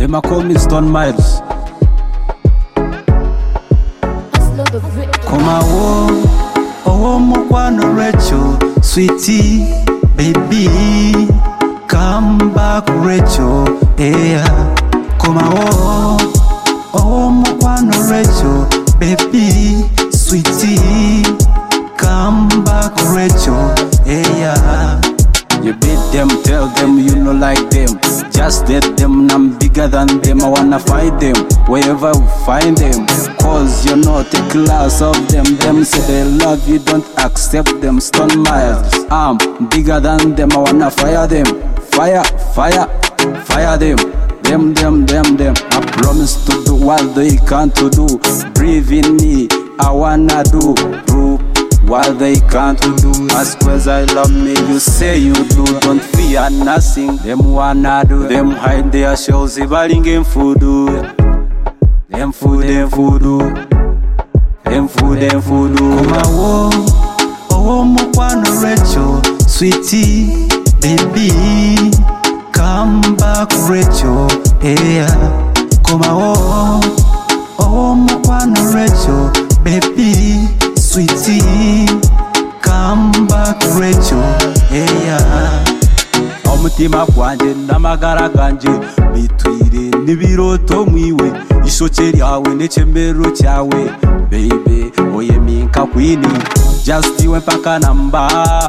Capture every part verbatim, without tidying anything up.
Them a call me Stone Miles. Come on, oh mukwano Rachel, sweetie, baby, come back Rachel, yeah. Come on, oh mukwano Rachel, baby, sweetie, come back Rachel, yeah. You beat them, tell them you no like them. Just let them, I'm bigger than them. I wanna fight them, wherever we find them. Cause you're not a class of them. Them say they love you, don't accept them. Stone Miles, I'm bigger than them. I wanna fire them. Fire, fire, fire them. Them, them, them, them. I promise to do what they can't to do. Breathe in me, I wanna do, do what they can't do. Ask whether I love me, you say you do. Don't fear nothing, them wanna do. Them hide their shells, ibaling food. Them food, them food. Them food, them food. Come on, oh mukwano Rachel, sweetie, baby, come back Rachel, yeah. Come on, oh mukwano Rachel, baby, sweetie, come back Rachel, yeah. Omutima gwanje n'amagara ganje bitwire n'ibiroto mwiwe, ishoke ryawe n'ekembero cyawe, baby oye minka kwini, just iwe mpaka namba,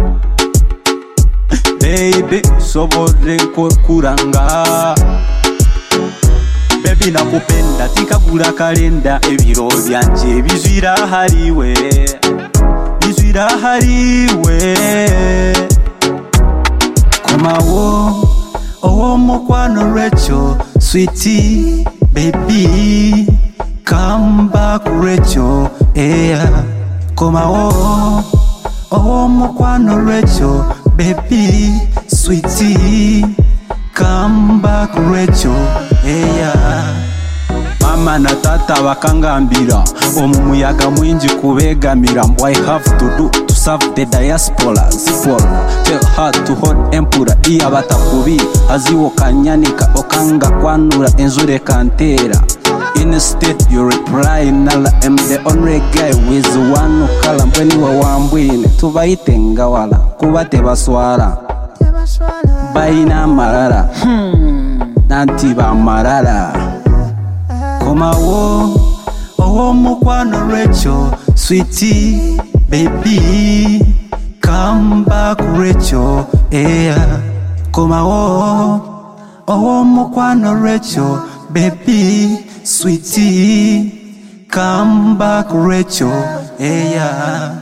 baby sobole kuranga, baby nakupenda tikagura kalenda, ebiro byanje bizwira hariwe, bizwira hariwe. Come on, oh mukwano Rachel, sweetie, baby, come back Rachel, yeah. Come on, oh mukwano Rachel, baby, sweetie, come back Rachel, yeah. Mama na tata bakangambira omumuyaga mwinji kubegamira. I have to do to serve the diaspora. Zipora tell her to hold empura iya batakubi aziwo kanyanika okanga kwanura enzure kantera. Instead you reply nala am the only guy with one kala mbweni wa wambwine tubayitenga wala kubate baswara baina marara hmm nanti ba marara. Come on, oh mukwano Rachel, sweetie, baby, come back Rachel, yeah. Come on, oh mukwano Rachel, baby, sweetie, come back Rachel, yeah.